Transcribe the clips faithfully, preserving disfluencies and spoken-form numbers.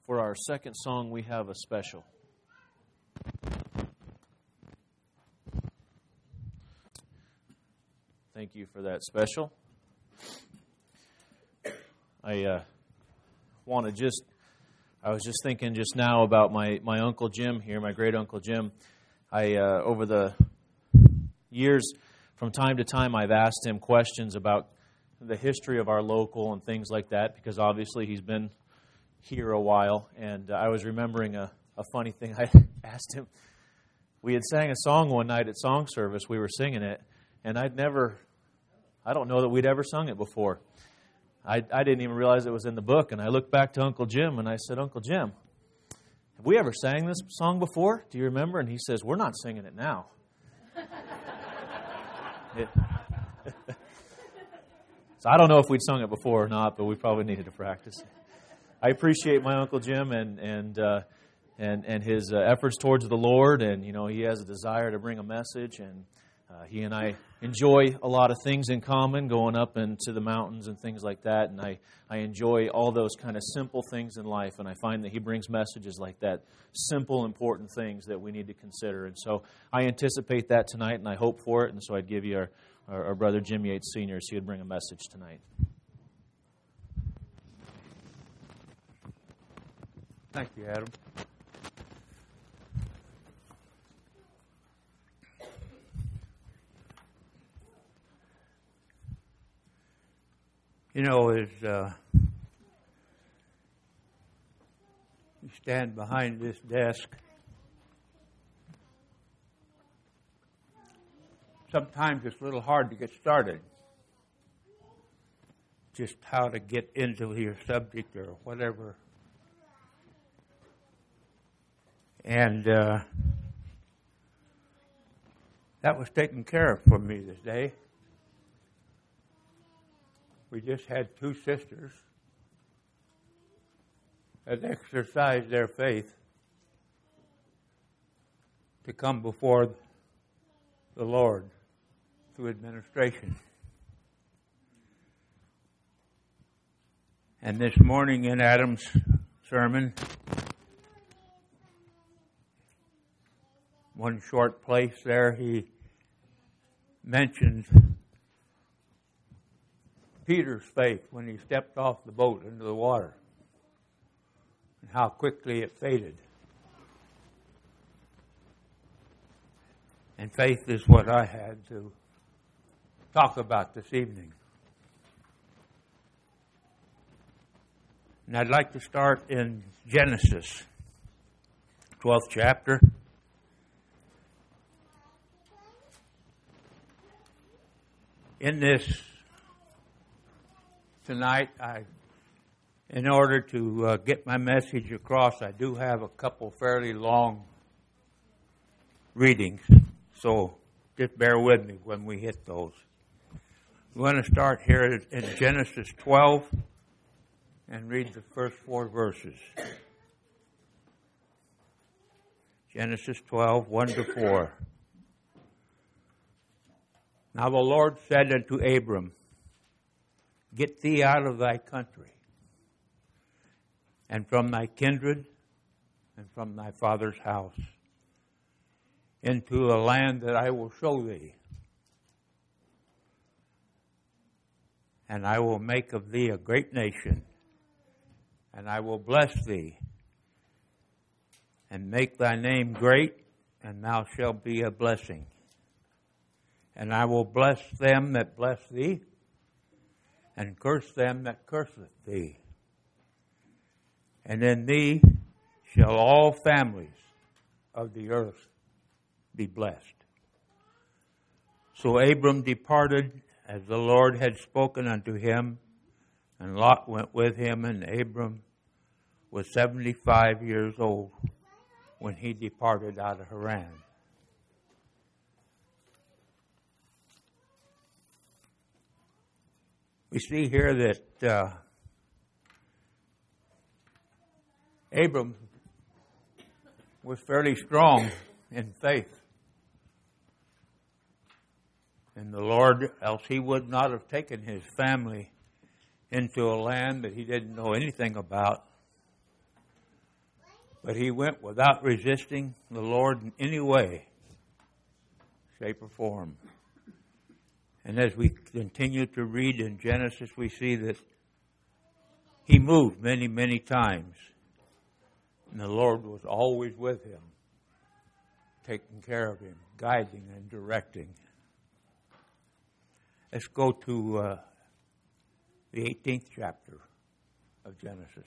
for our second song, we have a special. Thank you for that special. I uh, want to just, I was just thinking just now about my, my Uncle Jim here, my great Uncle Jim. I, uh, over the years, from time to time, I've asked him questions about the history of our local and things like that, because obviously he's been here a while. And uh, I was remembering a, a funny thing I asked him. We had sang a song one night at song service. We were singing it, and I'd never, I don't know that we'd ever sung it before. I, I didn't even realize it was in the book. And I looked back to Uncle Jim, and I said, Uncle Jim, have we ever sang this song before? Do you remember? And he says, we're not singing it now. it, so I don't know if we'd sung it before or not, but we probably needed to practice. I appreciate my Uncle Jim and and uh, and and his uh, efforts towards the Lord, and you know he has a desire to bring a message, and uh, he and I enjoy a lot of things in common, going up into the mountains and things like that, and I, I enjoy all those kind of simple things in life, and I find that he brings messages like that, simple, important things that we need to consider, and so I anticipate that tonight, and I hope for it, and so I'd give you our, our, our brother Jim Yates Senior, so he would bring a message tonight. Thank you, Adam. You know, as uh, you stand behind this desk, sometimes it's a little hard to get started. Just how to get into your subject or whatever. And uh, that was taken care of for me this day. We just had two sisters that exercised their faith to come before the Lord through administration. And this morning in Adam's sermon, one short place there, he mentions Peter's faith when he stepped off the boat into the water and how quickly it faded. And faith is what I had to talk about this evening. And I'd like to start in Genesis, twelfth chapter. In this tonight, I, in order to uh, get my message across, I do have a couple fairly long readings, so just bear with me when we hit those. We're going to start here in Genesis twelve and read the first four verses. Genesis twelve, one to four. Now the Lord said unto Abram, Get thee out of thy country, and from thy kindred, and from thy father's house, into a land that I will show thee. And I will make of thee a great nation, and I will bless thee, and make thy name great, and thou shalt be a blessing. And I will bless them that bless thee, and curse them that curseth thee. And in thee shall all families of the earth be blessed. So Abram departed as the Lord had spoken unto him, and Lot went with him, and Abram was seventy-five years old when he departed out of Haran. We see here that uh, Abram was fairly strong in faith in the Lord, else he would not have taken his family into a land that he didn't know anything about But he went without resisting the Lord in any way, shape, or form. And as we continue to read in Genesis, we see that he moved many, many times. And the Lord was always with him, taking care of him, guiding and directing. Let's go to uh, the eighteenth chapter of Genesis.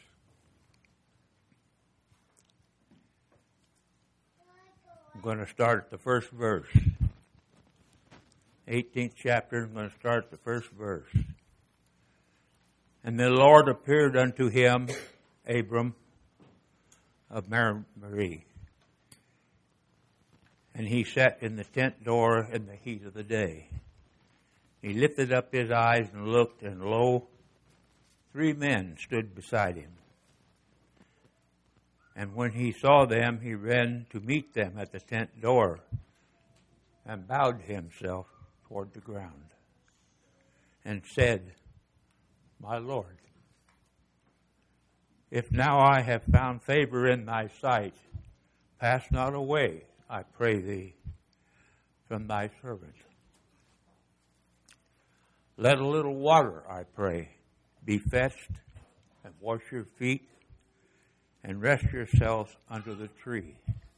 I'm going to start at the first verse. eighteenth chapter, I'm going to start at the first verse. And the Lord appeared unto him, Abram, of Mamre. And he sat in the tent door in the heat of the day. He lifted up his eyes and looked, and lo, three men stood beside him. And when he saw them, he ran to meet them at the tent door and bowed himself toward the ground and said, My Lord, if now I have found favor in thy sight, pass not away, I pray thee, from thy servant. Let a little water, I pray, be fetched, and wash your feet, and rest yourselves under the tree.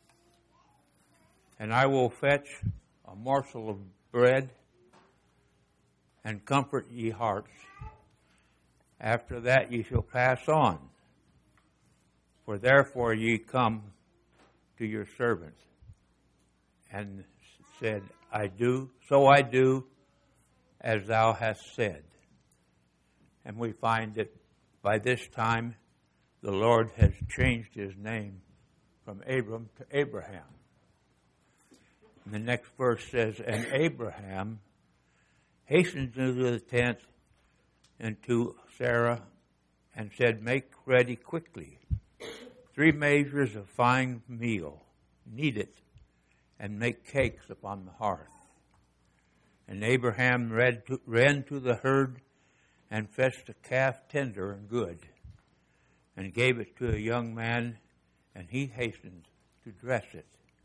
And I will fetch a morsel of bread, and comfort ye hearts. After that ye shall pass on, for therefore ye come to your servant. And said, I do, so I do, as thou hast said. And we find that by this time the Lord has changed his name from Abram to Abraham. And the next verse says, And Abraham hastened into the tent and to Sarah and said, Make ready quickly three measures of fine meal, knead it, and make cakes upon the hearth. And Abraham ran to, ran to the herd and fetched a calf tender and good, and gave it to a young man, and he hastened to dress it.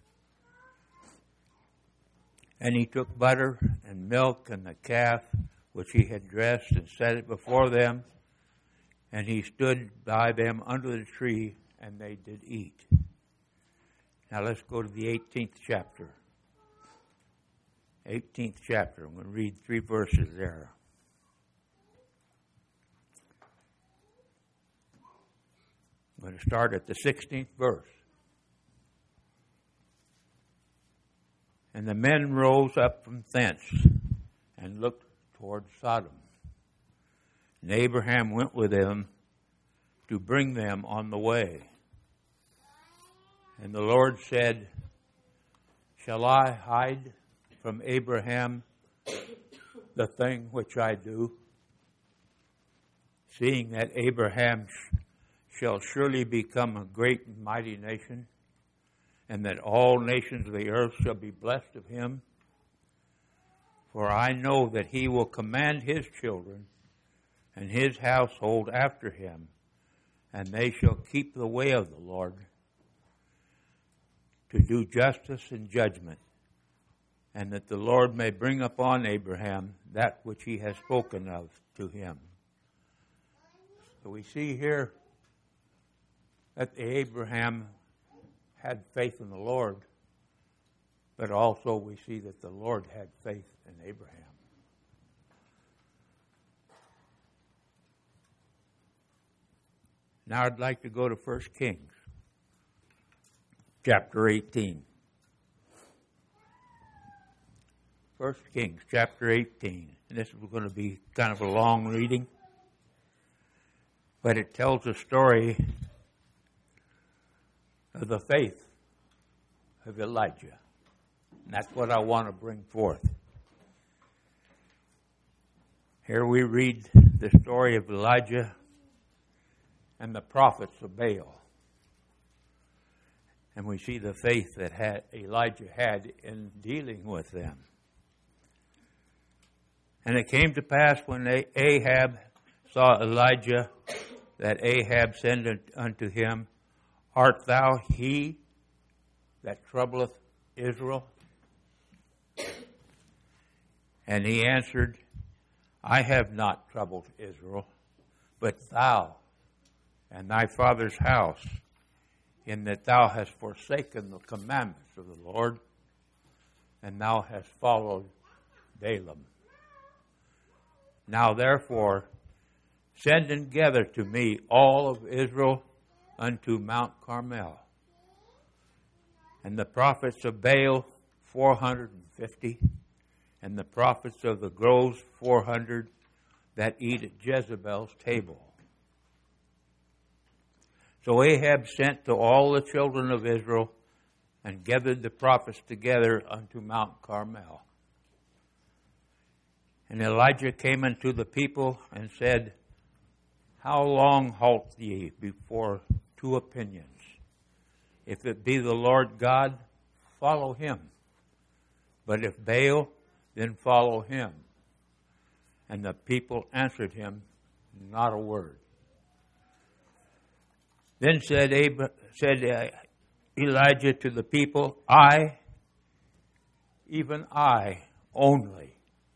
And he took butter and milk and the calf which he had dressed and set it before them, and he stood by them under the tree, and they did eat. Now let's go to the eighteenth chapter. eighteenth chapter. I'm going to read three verses there. I'm going to start at the sixteenth verse. And the men rose up from thence and looked toward Sodom. And Abraham went with them to bring them on the way. And the Lord said, Shall I hide from Abraham the thing which I do, seeing that Abraham sh- shall surely become a great and mighty nation, and that all nations of the earth shall be blessed of him? For I know that he will command his children and his household after him, and they shall keep the way of the Lord, to do justice and judgment, and that the Lord may bring upon Abraham that which he has spoken of to him. So we see here that Abraham had faith in the Lord, but also we see that the Lord had faith in Abraham. Now I'd like to go to First Kings, chapter eighteen. First Kings, chapter eighteen. And this is going to be kind of a long reading, but it tells a story of the faith of Elijah. And that's what I want to bring forth. Here we read the story of Elijah and the prophets of Baal. And we see the faith that had, Elijah had in dealing with them. And it came to pass when Ahab saw Elijah that Ahab said unto him, Art thou he that troubleth Israel? And he answered, I have not troubled Israel, but thou and thy father's house, in that thou hast forsaken the commandments of the Lord, and thou hast followed Balaam. Now therefore, send and gather to me all of Israel unto Mount Carmel. And the prophets of Baal, four hundred and fifty, and the prophets of the groves, four hundred, that eat at Jezebel's table. So Ahab sent to all the children of Israel and gathered the prophets together unto Mount Carmel. And Elijah came unto the people and said, How long halt ye before two opinions? If it be the Lord God, follow him. But if Baal, then follow him. And the people answered him not a word. Then said, Ab- said uh, Elijah to the people, I, even I only,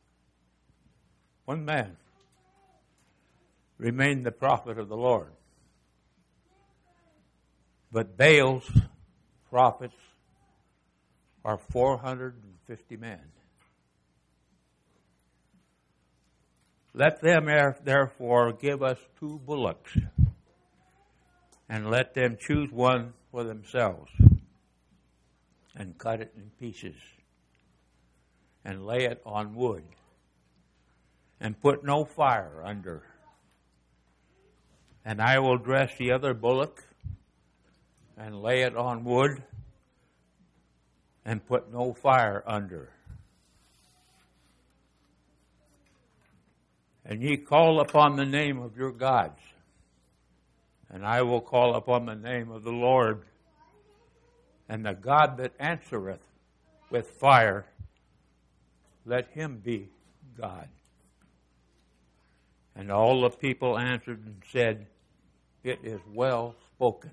one man, remained the prophet of the Lord. But Baal's prophets are four hundred fifty men. Let them therefore give us two bullocks, and let them choose one for themselves, and cut it in pieces, and lay it on wood, and put no fire under. And I will dress the other bullock, and lay it on wood, and put no fire under. And ye call upon the name of your gods, and I will call upon the name of the Lord, and the God that answereth with fire, let him be God. And all the people answered and said, It is well spoken.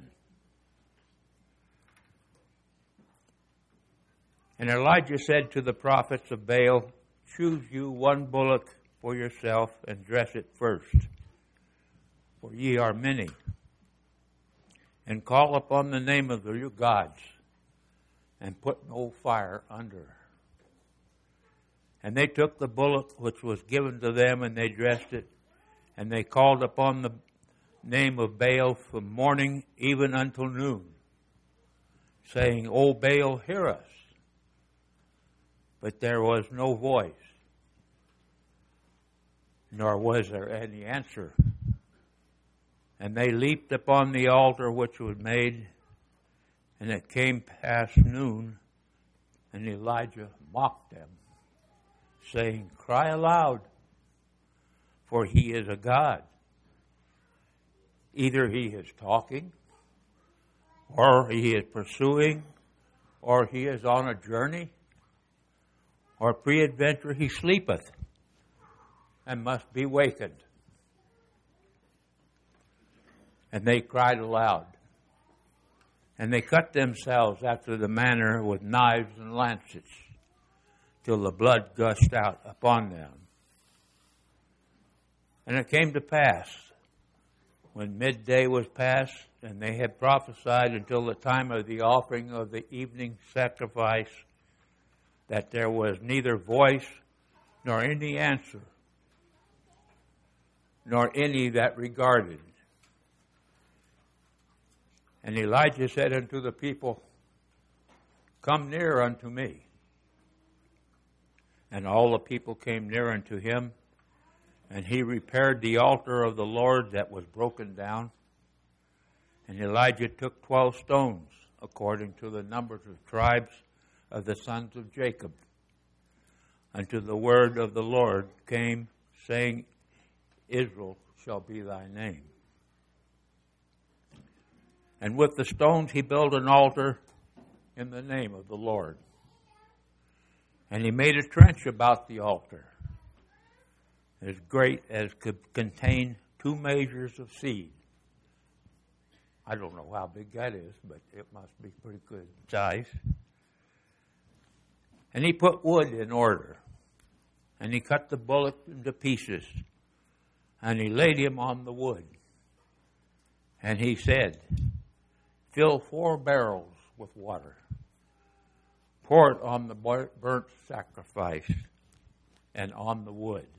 And Elijah said to the prophets of Baal, Choose you one bullock for yourself, and dress it first, for ye are many. And call upon the name of your gods, and put no fire under. And they took the bullock which was given to them, and they dressed it, and they called upon the name of Baal from morning even until noon, saying, O Baal, hear us. But there was no voice, nor was there any answer. And they leaped upon the altar which was made, and it came past noon, and Elijah mocked them, saying, Cry aloud, for he is a god. Either he is talking, or he is pursuing, or he is on a journey, or peradventure he sleepeth, and must be wakened. And they cried aloud. And they cut themselves after the manner with knives and lancets, till the blood gushed out upon them. And it came to pass, when midday was past, and they had prophesied until the time of the offering of the evening sacrifice, that there was neither voice nor any answer, nor any that regarded. And Elijah said unto the people, Come near unto me. And all the people came near unto him, and he repaired the altar of the Lord that was broken down. And Elijah took twelve stones, according to the numbers of tribes of the sons of Jacob, unto the word of the Lord came, saying, Israel shall be thy name. And with the stones he built an altar in the name of the Lord. And he made a trench about the altar, as great as could contain two measures of seed, I don't know how big that is, but it must be pretty good size. And he put wood in order. And he cut the bullock into pieces. And he laid him on the wood. And he said, fill four barrels with water. Pour it on the burnt sacrifice and on the wood.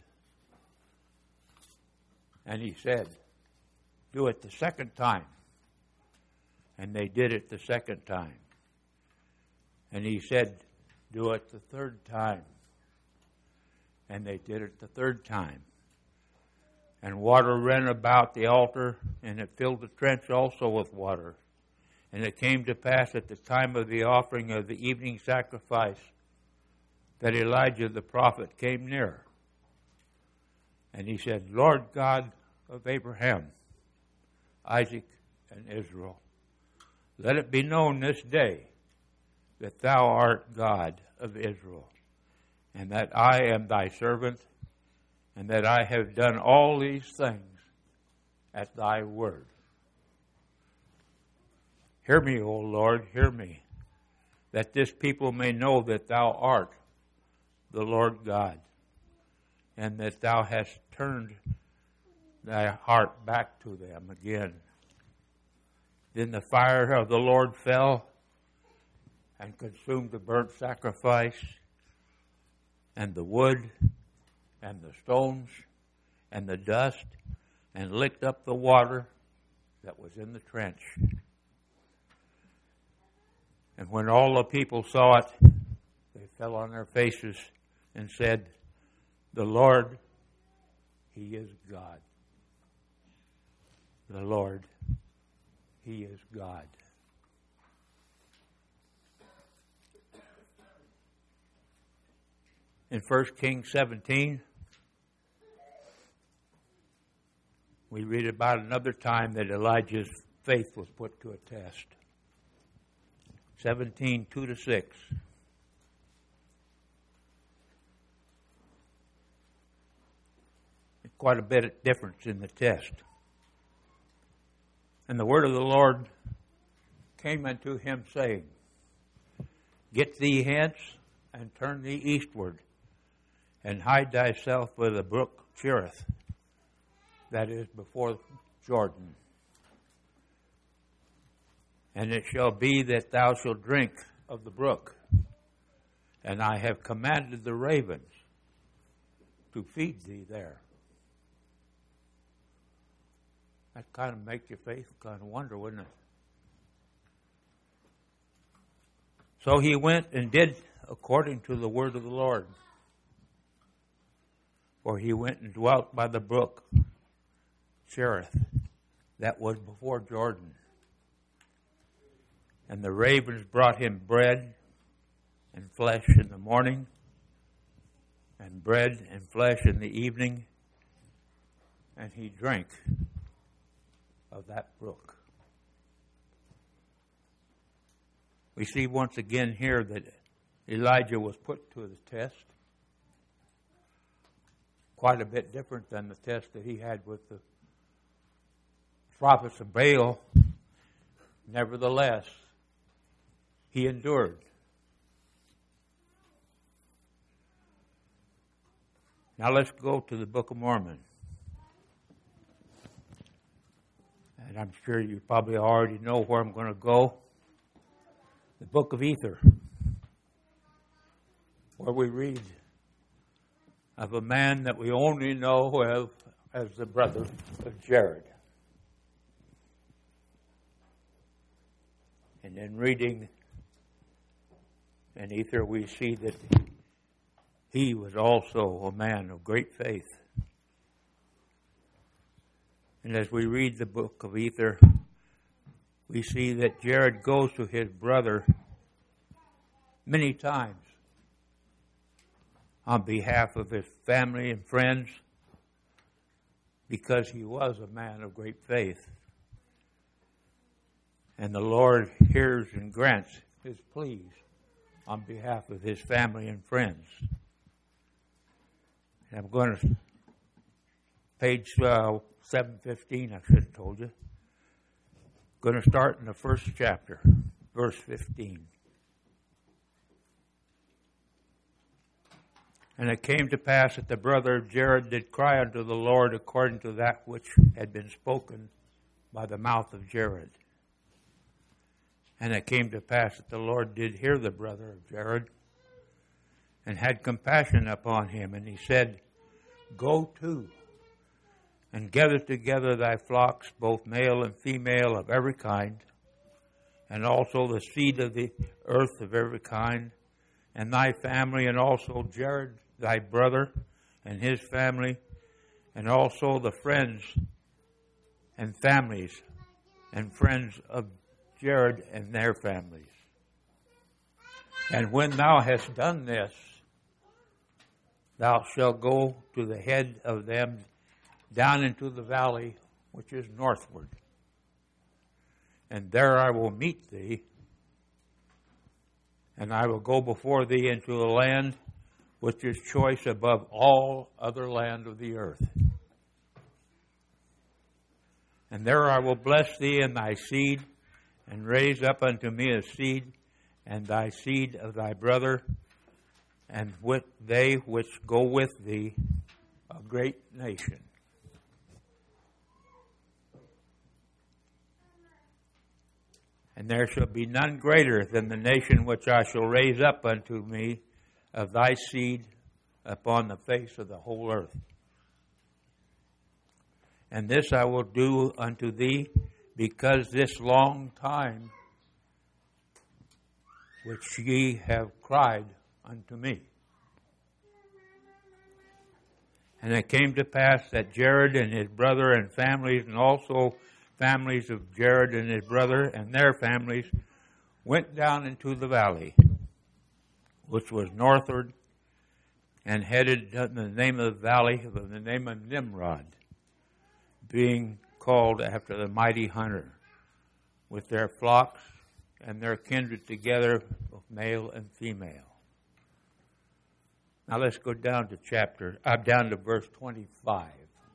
And he said, do it the second time. And they did it the second time. And he said, do it the third time. And they did it the third time. And water ran about the altar, and it filled the trench also with water. And it came to pass at the time of the offering of the evening sacrifice that Elijah the prophet came near. And he said, Lord God of Abraham, Isaac, and Israel, let it be known this day that thou art God of Israel, and that I am thy servant, and that I have done all these things at thy word. Hear me, O Lord, hear me, that this people may know that thou art the Lord God, and that thou hast turned thy heart back to them again. Then the fire of the Lord fell and consumed the burnt sacrifice and the wood and the stones and the dust and licked up the water that was in the trench. And when all the people saw it, they fell on their faces and said, the Lord, He is God. The Lord, He is God. In First Kings seventeen, we read about another time that Elijah's faith was put to a test. seventeen, two to six. Quite a bit of difference in the test. And the word of the Lord came unto him, saying, get thee hence, and turn thee eastward, and hide thyself by the brook Cherith, that is before Jordan. And it shall be that thou shalt drink of the brook, and I have commanded the ravens to feed thee there. That kind of make your faith kind of wonder, wouldn't it? So he went and did according to the word of the Lord. For he went and dwelt by the brook Cherith, that was before Jordan. And the ravens brought him bread and flesh in the morning, and bread and flesh in the evening, and he drank of that brook. We see once again here that Elijah was put to the test. Quite a bit different than the test that he had with the prophets of Baal. Nevertheless, he endured. Now let's go to the Book of Mormon. And I'm sure you probably already know where I'm going to go. The Book of Ether, where we read of a man that we only know of as the brother of Jared. And in reading in Ether, we see that he was also a man of great faith. And as we read the Book of Ether, we see that Jared goes to his brother many times on behalf of his family and friends because he was a man of great faith. And the Lord hears and grants his pleas on behalf of his family and friends. And I'm going to page uh, seven fifteen, I should have told you. going to start in the first chapter, verse fifteen. And it came to pass that the brother of Jared did cry unto the Lord according to that which had been spoken by the mouth of Jared. And it came to pass that the Lord did hear the brother of Jared, and had compassion upon him. And he said, Go to, and gather together thy flocks, both male and female of every kind, and also the seed of the earth of every kind, and thy family, and also Jared thy brother, and his family, and also the friends and families, and friends of Jared and their families. And when thou hast done this, thou shalt go to the head of them down into the valley which is northward. And there I will meet thee, and I will go before thee into a land which is choice above all other land of the earth. And there I will bless thee and thy seed, and raise up unto me a seed, and thy seed of thy brother, and with they which go with thee, a great nation. And there shall be none greater than the nation which I shall raise up unto me of thy seed upon the face of the whole earth. And this I will do unto thee, because this long time which ye have cried unto me. And it came to pass that Jared and his brother and families, and also families of Jared and his brother and their families, went down into the valley, which was northward, and headed to the name of the valley of the name of Nimrod, being called after the mighty hunter, with their flocks and their kindred together, both male and female. Now let's go down to chapter, uh, down to verse twenty-five.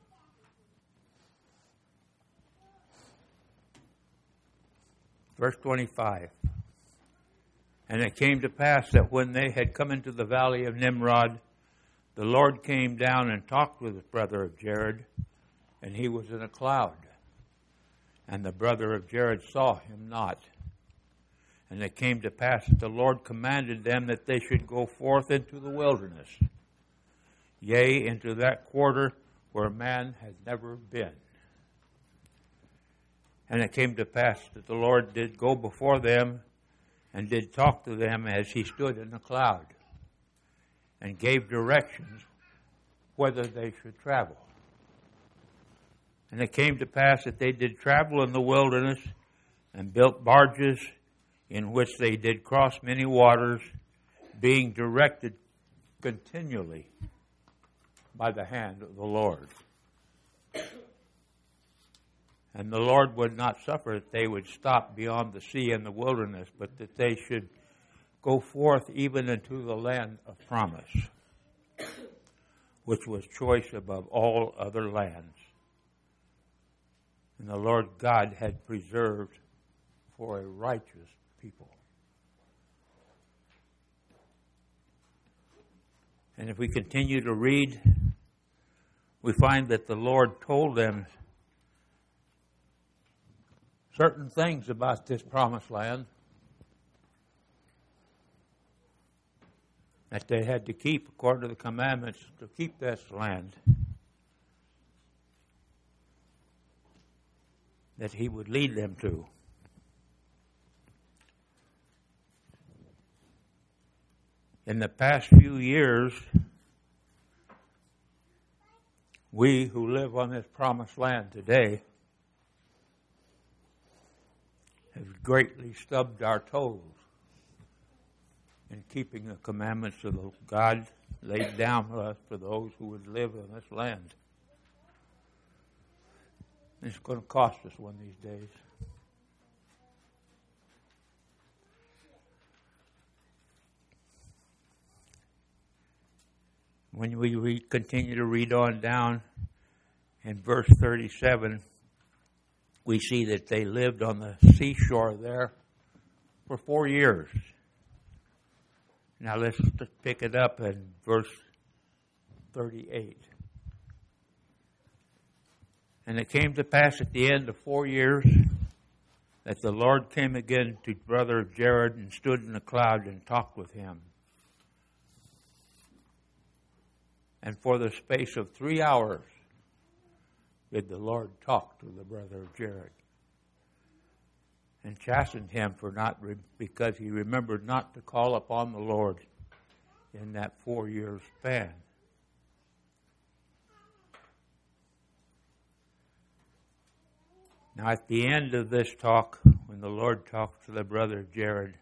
Verse twenty-five. And it came to pass that when they had come into the valley of Nimrod, the Lord came down and talked with the brother of Jared, and he was in a cloud. And the brother of Jared saw him not. And it came to pass that the Lord commanded them that they should go forth into the wilderness, yea, into that quarter where man had never been. And it came to pass that the Lord did go before them, and did talk to them as he stood in the cloud, and gave directions whether they should travel. And it came to pass that they did travel in the wilderness, and built barges in which they did cross many waters, being directed continually by the hand of the Lord. And the Lord would not suffer that they would stop beyond the sea and the wilderness, but that they should go forth even into the land of promise, which was choice above all other lands. And the Lord God had preserved for a righteous people. And if we continue to read, we find that the Lord told them certain things about this promised land that they had to keep according to the commandments to keep this land, that he would lead them to. In the past few years, we who live on this promised land today have greatly stubbed our toes in keeping the commandments of God laid down for us for those who would live on this land. It's going to cost us one of these days. When we read, continue to read on down in verse thirty-seven, we see that they lived on the seashore there for four years. Now let's pick it up in verse thirty-eight. And it came to pass at the end of four years that the Lord came again to brother Jared and stood in the cloud and talked with him. And for the space of three hours did the Lord talk to the brother of Jared, and chastened him for not re- because he remembered not to call upon the Lord in that four-year span. Now, at the end of this talk, when the Lord talked to the brother of Jared,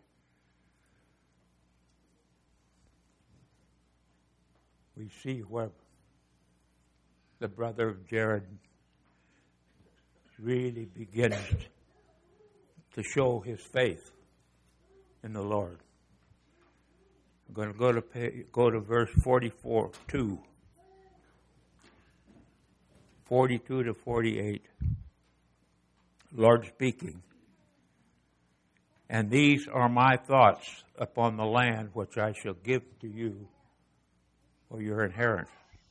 we see where the brother of Jared really begins to show his faith in the Lord. I'm going to go to pay, go to verse forty-four, two, forty-two to forty-eight. Lord speaking, and these are my thoughts upon the land which I shall give to you for your inheritance.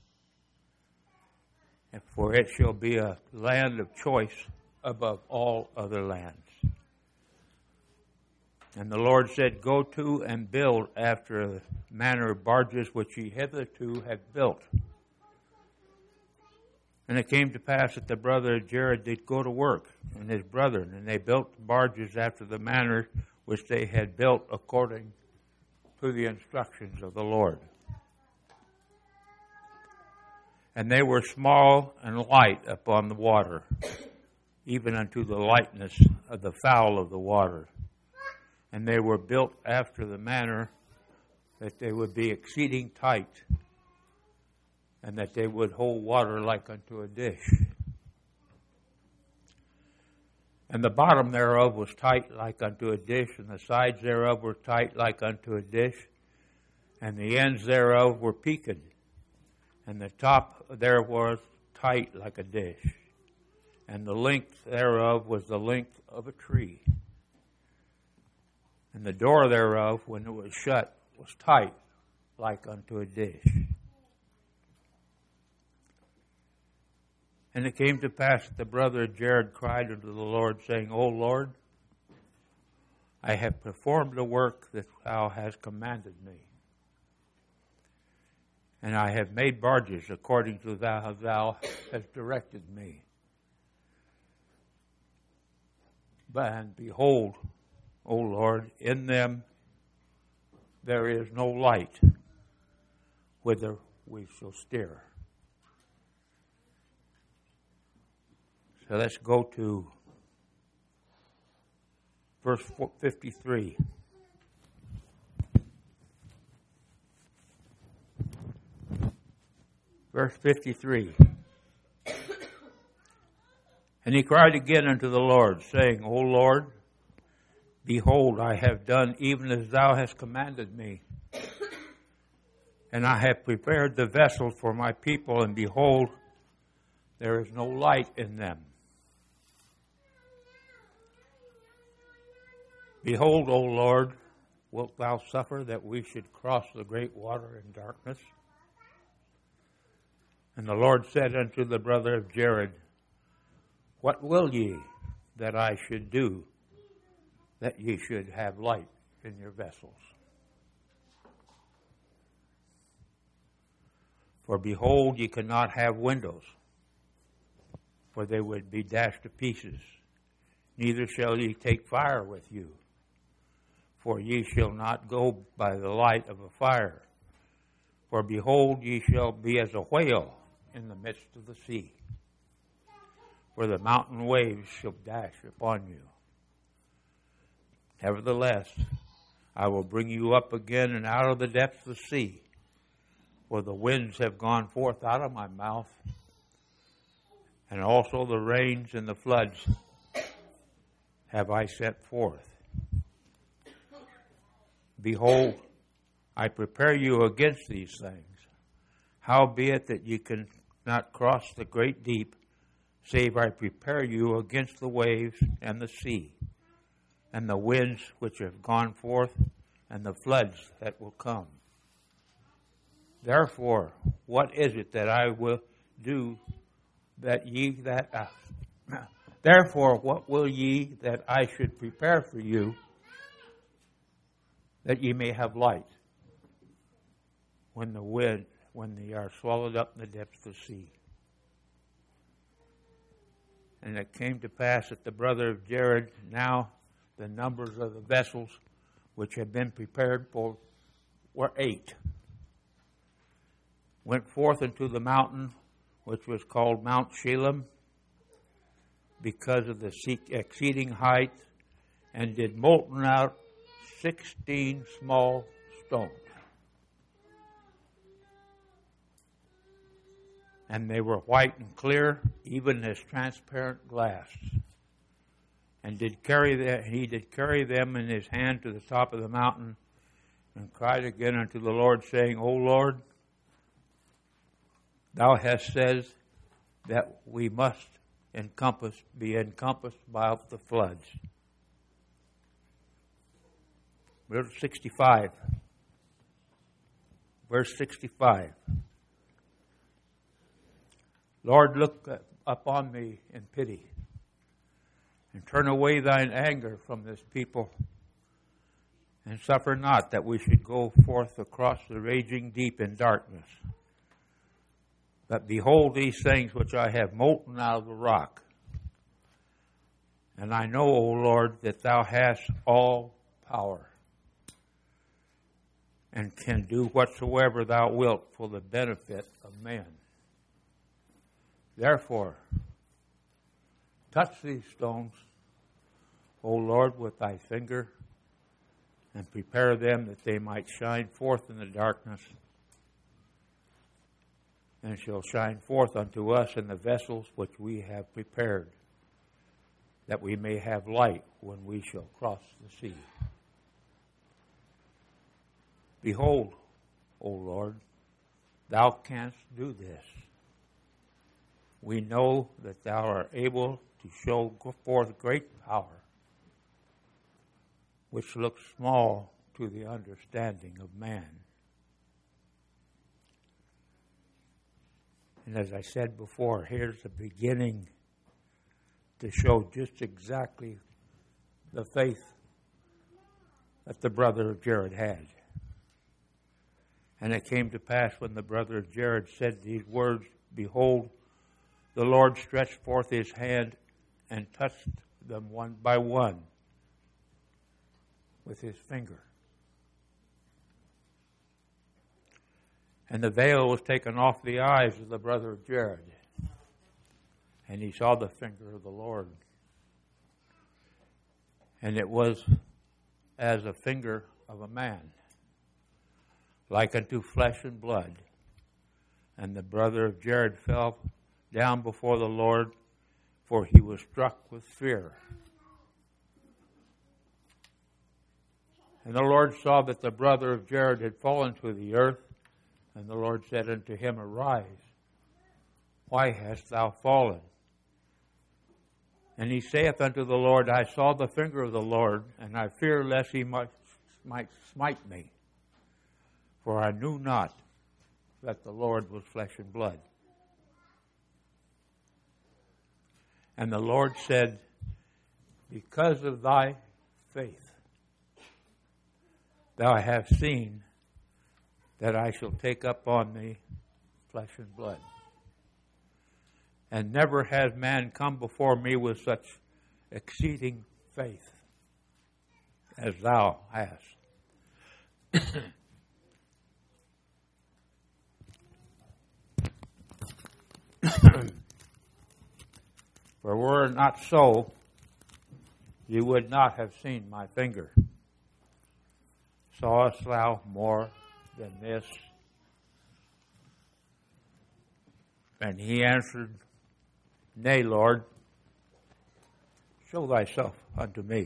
And for it shall be a land of choice above all other lands. And the Lord said, Go to and build after the manner of barges which ye hitherto have built. And it came to pass that the brother of Jared did go to work, and his brethren, and they built barges after the manner which they had built according to the instructions of the Lord. And they were small and light upon the water, even unto the lightness of the fowl of the water. And they were built after the manner that they would be exceeding tight, and that they would hold water like unto a dish. And the bottom thereof was tight like unto a dish, and the sides thereof were tight like unto a dish, and the ends thereof were peaked, and the top there was tight like a dish, and the length thereof was the length of a tree. And the door thereof, when it was shut, was tight like unto a dish. And it came to pass that the brother of Jared cried unto the Lord, saying, O Lord, I have performed the work that thou hast commanded me. And I have made barges according to thou, how thou hast directed me. But and behold, O Lord, in them there is no light whither we shall steer. So let's go to verse fifty-three. Verse fifty-three. And he cried again unto the Lord, saying, O Lord, behold, I have done even as thou hast commanded me. And I have prepared the vessel for my people, and behold, there is no light in them. Behold, O Lord, wilt thou suffer that we should cross the great water in darkness? And the Lord said unto the brother of Jared, What will ye that I should do, that ye should have light in your vessels? For behold, ye cannot have windows, for they would be dashed to pieces. Neither shall ye take fire with you, for ye shall not go by the light of a fire. For behold, ye shall be as a whale in the midst of the sea, for the mountain waves shall dash upon you. Nevertheless, I will bring you up again and out of the depths of the sea, for the winds have gone forth out of my mouth, and also the rains and the floods have I sent forth. Behold, I prepare you against these things. Howbeit that ye cannot cross the great deep, save I prepare you against the waves and the sea, and the winds which have gone forth, and the floods that will come. Therefore, what is it that I will do that ye that... Uh, therefore, what will ye that I should prepare for you, that ye may have light, when the wind, when ye are swallowed up in the depths of the sea? And it came to pass that the brother of Jared, now the numbers of the vessels which had been prepared for were eight, went forth into the mountain which was called Mount Shalem, because of the exceeding height, and did molten out sixteen small stones. And they were white and clear, even as transparent glass. And did carry them, he did carry them in his hand to the top of the mountain, and cried again unto the Lord, saying, O Lord, thou hast said that we must encompass, be encompassed by the floods. Verse sixty-five. Verse sixty-five. Lord, look upon me in pity, and turn away thine anger from this people, and suffer not that we should go forth across the raging deep in darkness. But behold these things which I have molten out of the rock. And I know, O Lord, that thou hast all power, and can do whatsoever thou wilt for the benefit of men. Therefore, touch these stones, O Lord, with thy finger, and prepare them that they might shine forth in the darkness, and shall shine forth unto us in the vessels which we have prepared, that we may have light when we shall cross the sea. Behold, O Lord, thou canst do this. We know that thou art able to show forth great power, which looks small to the understanding of man. And as I said before, here's the beginning to show just exactly the faith that the brother of Jared had. And it came to pass when the brother of Jared said these words, behold, the Lord stretched forth his hand and touched them one by one with his finger. And the veil was taken off the eyes of the brother of Jared, and he saw the finger of the Lord. And it was as a finger of a man, like unto flesh and blood. And the brother of Jared fell down before the Lord, for he was struck with fear. And the Lord saw that the brother of Jared had fallen to the earth, and the Lord said unto him, Arise, why hast thou fallen? And he saith unto the Lord, I saw the finger of the Lord, and I fear lest he might, might smite me, for I knew not that the Lord was flesh and blood. And the Lord said, Because of thy faith, thou hast seen that I shall take up on thee flesh and blood. And never has man come before me with such exceeding faith as thou hast. For were it not so, you would not have seen my finger. Sawest thou more than this? And he answered, Nay, Lord, show thyself unto me.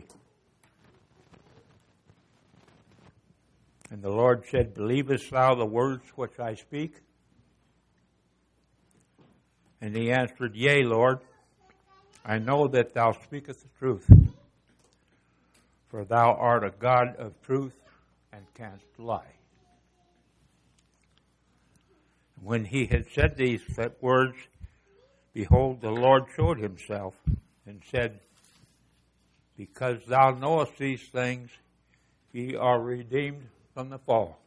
And the Lord said, Believest thou the words which I speak? And he answered, Yea, Lord, I know that thou speakest the truth, for thou art a God of truth and canst lie. When he had said these words, behold, the Lord showed himself and said, because thou knowest these things, ye are redeemed from the fall.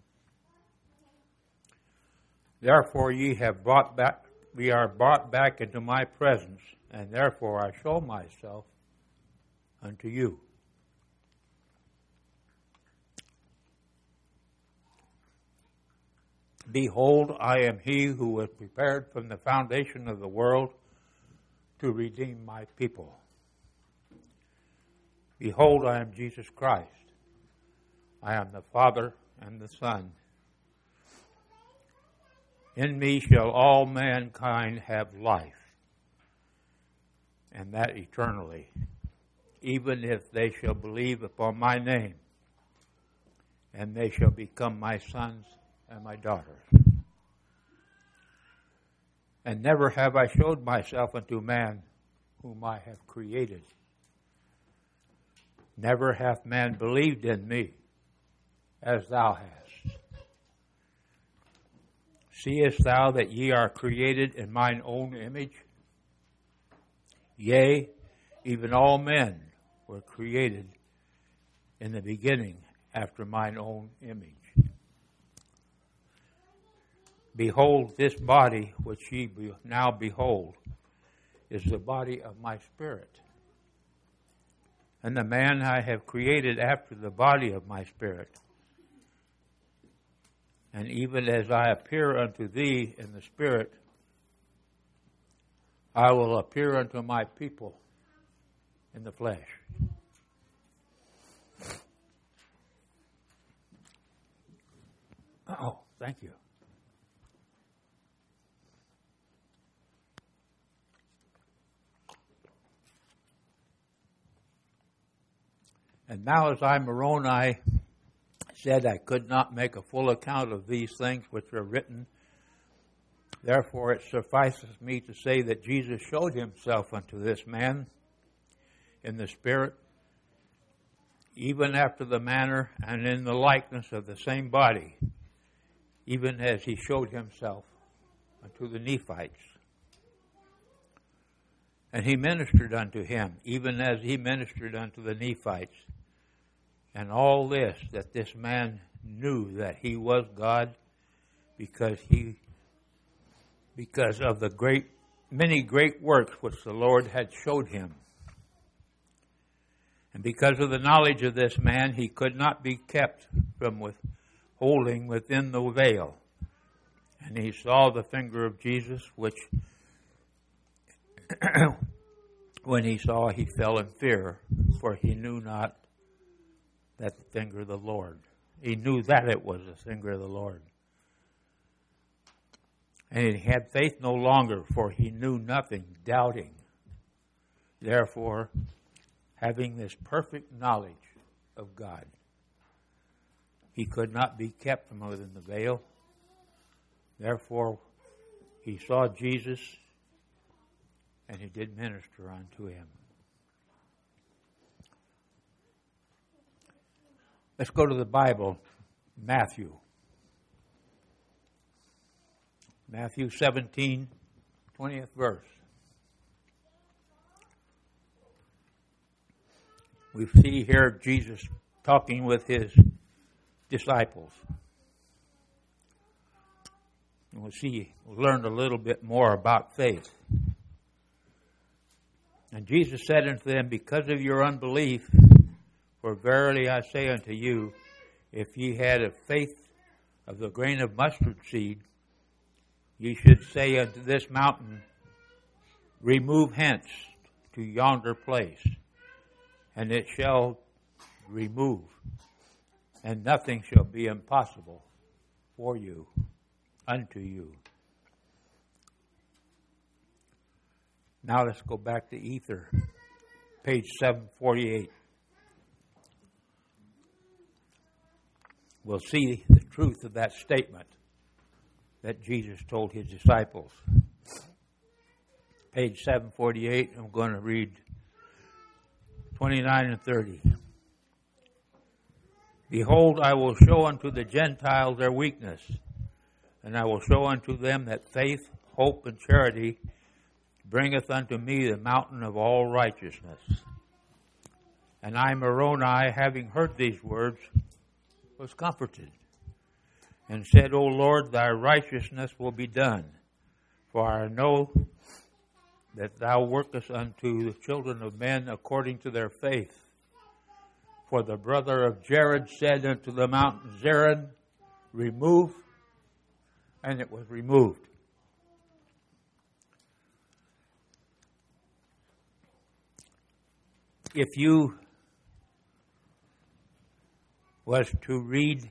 Therefore ye have brought back, we are brought back into my presence, and therefore I show myself unto you. Behold, I am he who was prepared from the foundation of the world to redeem my people. Behold, I am Jesus Christ. I am the Father and the Son. In me shall all mankind have life, and that eternally, even if they shall believe upon my name, and they shall become my sons and my daughters. And never have I showed myself unto man whom I have created. Never hath man believed in me as thou hast. Seest thou that ye are created in mine own image? Yea, even all men were created in the beginning after mine own image. Behold, this body which ye now behold is the body of my spirit. And the man I have created after the body of my spirit. And even as I appear unto thee in the spirit, I will appear unto my people in the flesh. Oh, thank you. And now as I, Moroni, said I could not make a full account of these things which are written, therefore it suffices me to say that Jesus showed himself unto this man in the Spirit, even after the manner and in the likeness of the same body, even as he showed himself unto the Nephites. And he ministered unto him, even as he ministered unto the Nephites. And all this, that this man knew that he was God, because he, because of the great, many great works which the Lord had showed him. And because of the knowledge of this man, he could not be kept from withholding within the veil. And he saw the finger of Jesus, which when he saw, he fell in fear, for he knew not that the finger of the Lord. He knew that it was the finger of the Lord. And he had faith no longer, for he knew nothing, doubting. Therefore, having this perfect knowledge of God, he could not be kept from within the veil. Therefore, he saw Jesus, and he did minister unto him. Let's go to the Bible, Matthew. Matthew seventeen, twentieth verse. We see here Jesus talking with his disciples. And we'll see, we'll learn a little bit more about faith. And Jesus said unto them, because of your unbelief, for verily I say unto you, if ye had a faith of the grain of mustard seed, ye should say unto this mountain, remove hence to yonder place, and it shall remove, and nothing shall be impossible for you, unto you. Now let's go back to Ether, page seven forty-eight. We'll see the truth of that statement that Jesus told his disciples. page seven forty-eight. I'm going to read twenty-nine and thirty. Behold, I will show unto the Gentiles their weakness, and I will show unto them that faith, hope, and charity bringeth unto me the mountain of all righteousness. And I, Moroni, having heard these words, was comforted, and said, O Lord, thy righteousness will be done. For I know that thou workest unto the children of men according to their faith. For the brother of Jared said unto the mountain Zerin, remove, and it was removed. If you was to read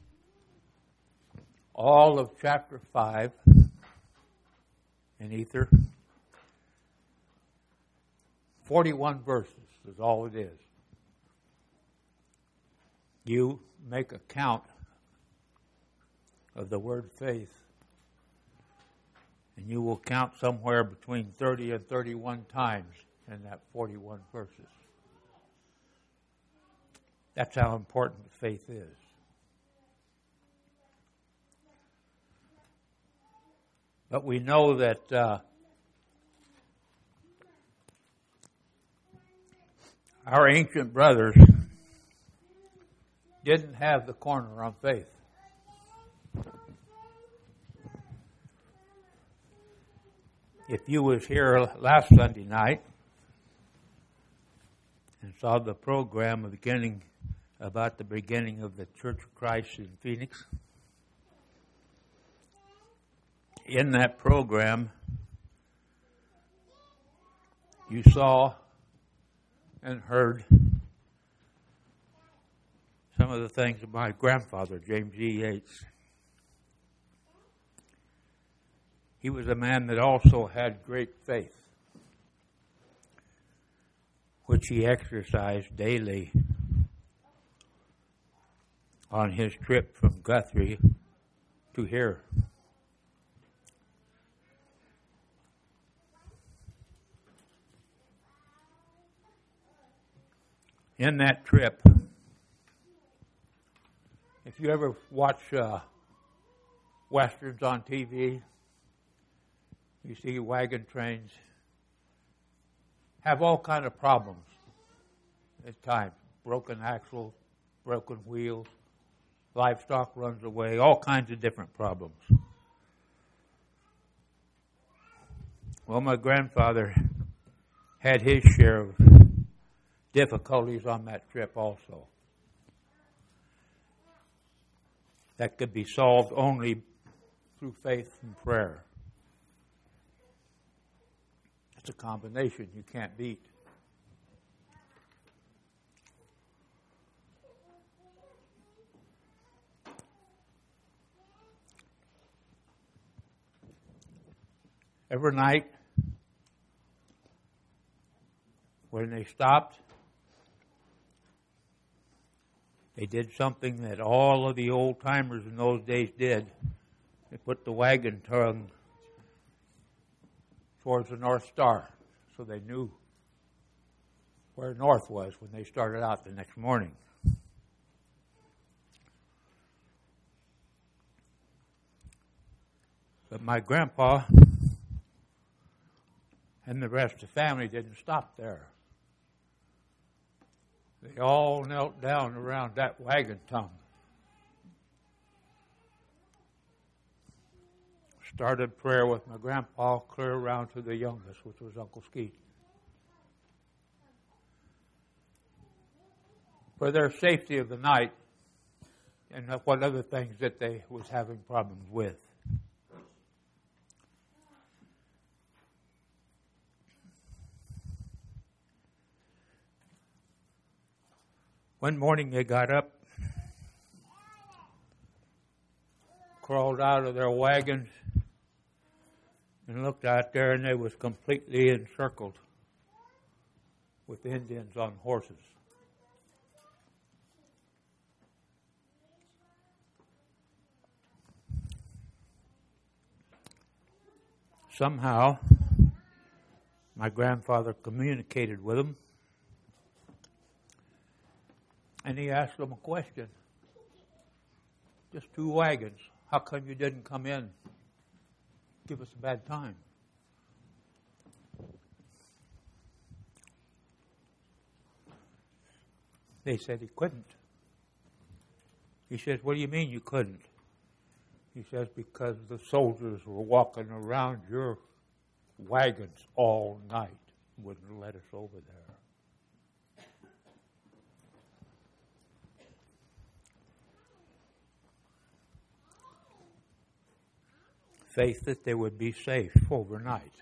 all of chapter five in Ether, forty-one verses is all it is. You make a count of the word faith, and you will count somewhere between thirty and thirty-one times in that forty-one verses. That's how important faith is. But we know that uh, our ancient brothers didn't have the corner on faith. If you was here last Sunday night and saw the program of beginning about the beginning of the Church of Christ in Phoenix, in that program you saw and heard some of the things of my grandfather, James E. Yates. He was a man that also had great faith, which he exercised daily on his trip from Guthrie to here. In that trip, if you ever watch uh, westerns on T V, you see wagon trains have all kind of problems at times. Broken axles, broken wheels, livestock runs away, all kinds of different problems. Well, my grandfather had his share of difficulties on that trip also. That could be solved only through faith and prayer. It's a combination you can't beat. Every night when they stopped, they did something that all of the old timers in those days did. They put the wagon tongue towards the North Star so they knew where north was when they started out the next morning. But my grandpa and the rest of the family didn't stop there. They all knelt down around that wagon tongue. Started prayer with my grandpa clear around to the youngest, which was Uncle Skeet. For their safety of the night and what other things that they was having problems with. One morning they got up, crawled out of their wagons, and looked out there, and they was completely encircled with Indians on horses. Somehow, my grandfather communicated with them, and he asked them a question. Just two wagons. How come you didn't come in? Give us a bad time. They said he couldn't. He says, what do you mean you couldn't? He says, because the soldiers were walking around your wagons all night. Wouldn't let us over there. Faith that they would be safe overnight.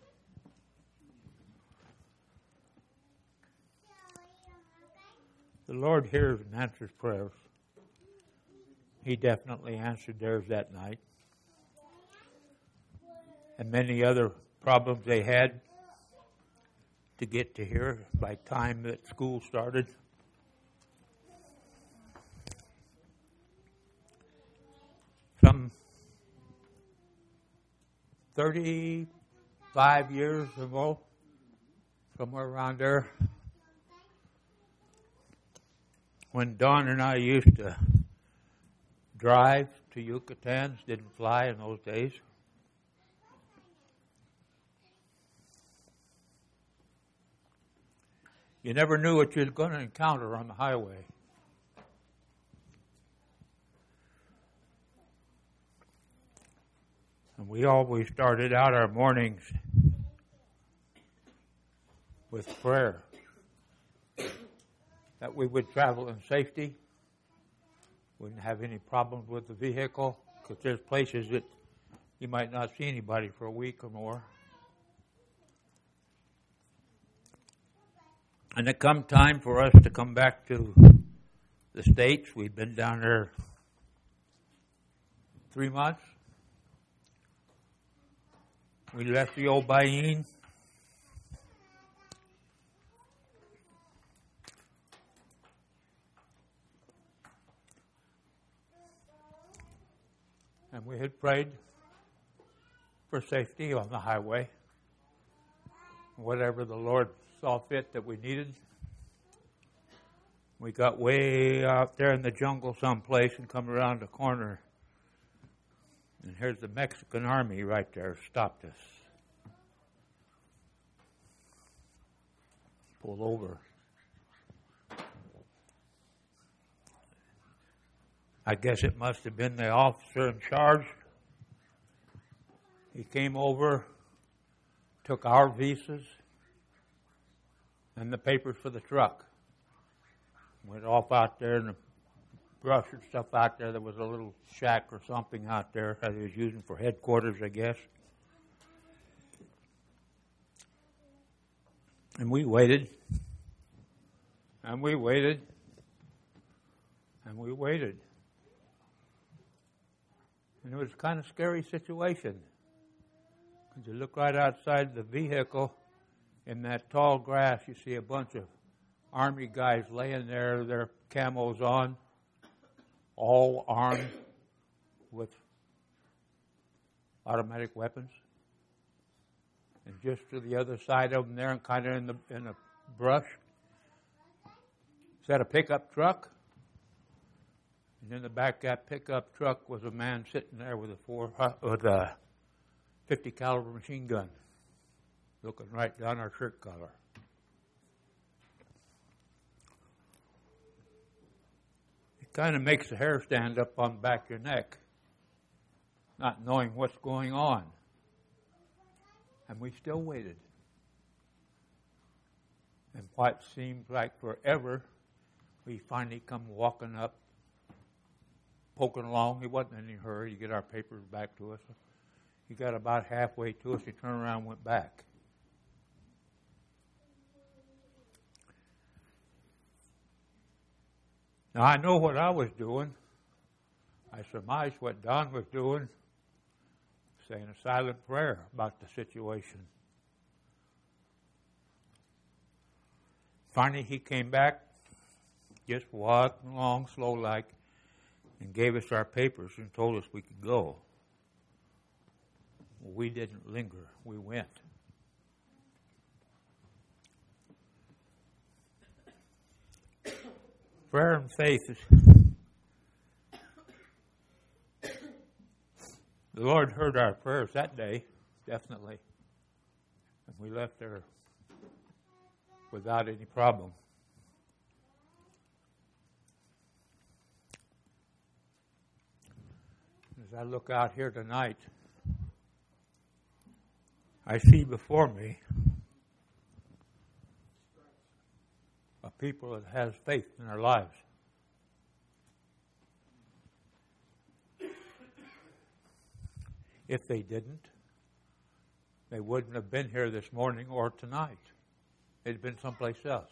The Lord hears and answers prayers. He definitely answered theirs that night. And many other problems they had to get to here by time that school started. Some thirty-five years ago, somewhere around there, when Don and I used to drive to Yucatans, didn't fly in those days. You never knew what you were going to encounter on the highway. And we always started out our mornings with prayer. That we would travel in safety. Wouldn't have any problems with the vehicle. Because there's places that you might not see anybody for a week or more. And it come time for us to come back to the States. We'd been down there three months. We left the old Bayin. And we had prayed for safety on the highway. Whatever the Lord saw fit that we needed. We got way out there in the jungle someplace and come around the corner. And here's the Mexican army right there, stopped us. Pulled over. I guess it must have been the officer in charge. He came over, took our visas and the papers for the truck. Went off out there in the brush and stuff out there. There was a little shack or something out there that he was using for headquarters, I guess. And we waited. And we waited. And we waited. And it was a kind of scary situation. Because you look right outside the vehicle, in that tall grass, you see a bunch of army guys laying there, their camos on, all armed with automatic weapons. And just to the other side of them there, and kind of in the in the brush, sat a pickup truck. And in the back of that pickup truck was a man sitting there with a four with a fifty caliber machine gun, looking right down our shirt collar. It kind of makes the hair stand up on the back of your neck, not knowing what's going on. And we still waited. And what seemed like forever, we finally come walking up, poking along. He wasn't in any hurry to get our papers back to us. He got about halfway to us. He turned around and went back. Now, I know what I was doing. I surmised what Don was doing, saying a silent prayer about the situation. Finally, he came back, just walking along slow-like, and gave us our papers and told us we could go. Well, we didn't linger. We went. Prayer and faith is. The Lord heard our prayers that day, definitely. And we left there without any problem. As I look out here tonight, I see before me a people that has faith in their lives. If they didn't, they wouldn't have been here this morning or tonight. They'd been someplace else.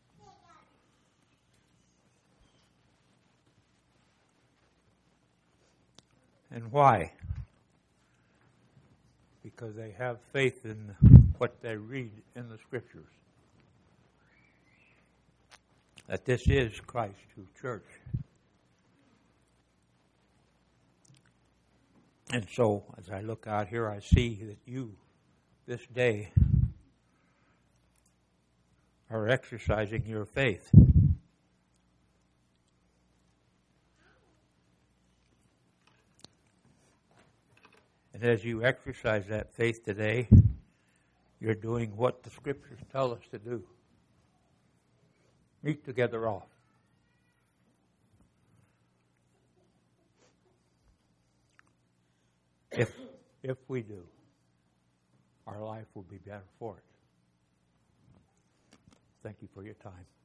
And why? Because they have faith in what they read in the Scriptures. That this is Christ's true church. And so, as I look out here, I see that you, this day, are exercising your faith. And as you exercise that faith today, you're doing what the Scriptures tell us to do. Meet together often. If, if we do, our life will be better for it. Thank you for your time.